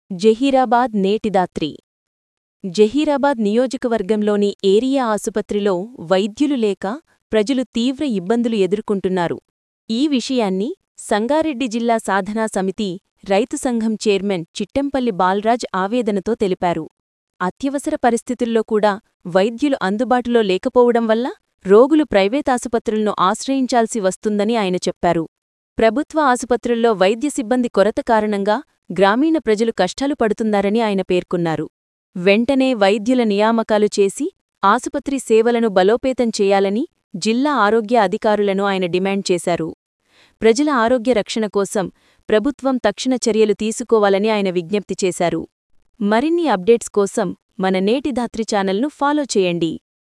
జహీరాబాద్ నేటిదాత్రి. జహీరాబాద్ నియోజకవర్గంలోని ఏరియా ఆసుపత్రిలో వైద్యులు లేక ప్రజలు తీవ్ర ఇబ్బందులు ఎదుర్కొంటున్నారు. ఈ విషయాన్ని సంగారెడ్డి జిల్లా సాధనా సమితి రైతు సంఘం చైర్మన్ చిట్టెంపల్లి బాలరాజ్ ఆవేదనతో తెలిపారు. అత్యవసర పరిస్థితుల్లో కూడా వైద్యులు అందుబాటులో లేకపోవడం వల్ల రోగులు ప్రైవేటాసుపత్రులను ఆశ్రయించాల్సి వస్తుందని ఆయన చెప్పారు. ప్రభుత్వ ఆసుపత్రుల్లో వైద్య సిబ్బంది కొరత కారణంగా గ్రామీణ ప్రజలు కష్టాలు పడుతున్నారని ఆయన పేర్కొన్నారు. వెంటనే వైద్యుల నియామకాలు చేసి ఆసుపత్రి సేవలను బలోపేతం చేయాలని జిల్లా ఆరోగ్య అధికారులను ఆయన డిమాండ్ చేశారు. ప్రజల ఆరోగ్య రక్షణ కోసం ప్రభుత్వం తక్షణ చర్యలు తీసుకోవాలని ఆయన విజ్ఞప్తి చేశారు. మరిన్ని అప్డేట్స్ కోసం మన నేటిదాత్రి ఛానల్ను ఫాలో చేయండి.